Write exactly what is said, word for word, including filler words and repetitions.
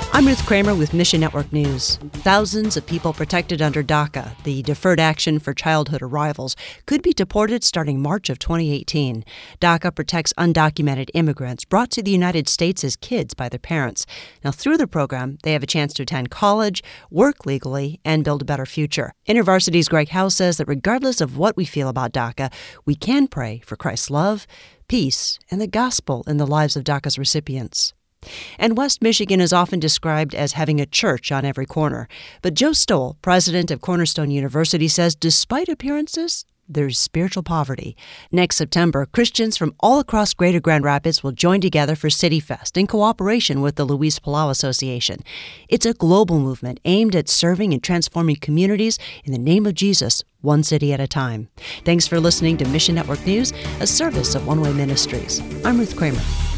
I'm Ruth Kramer with Mission Network News. Thousands of people protected under DACA, the Deferred Action for Childhood Arrivals, could be deported starting March of twenty eighteen. DACA protects undocumented immigrants brought to the United States as kids by their parents. Now, through the program, they have a chance to attend college, work legally, and build a better future. InterVarsity's Greg Howe says that regardless of what we feel about DACA, we can pray for Christ's love, peace, and the gospel in the lives of DACA's recipients. And West Michigan is often described as having a church on every corner. But Joe Stoll, president of Cornerstone University, says despite appearances, there's spiritual poverty. Next September, Christians from all across Greater Grand Rapids will join together for City Fest in cooperation with the Luis Palau Association. It's a global movement aimed at serving and transforming communities in the name of Jesus, one city at a time. Thanks for listening to Mission Network News, a service of One Way Ministries. I'm Ruth Kramer.